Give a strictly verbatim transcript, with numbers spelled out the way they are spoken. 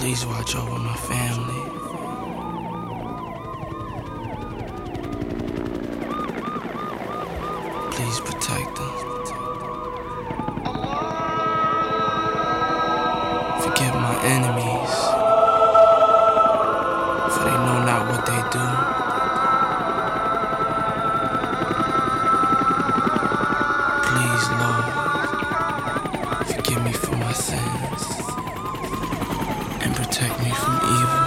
Please watch over my family. Please protect them. Forgive my enemies, for they know not what they do. Please, Lord, forgive me for my sins and protect me from evil.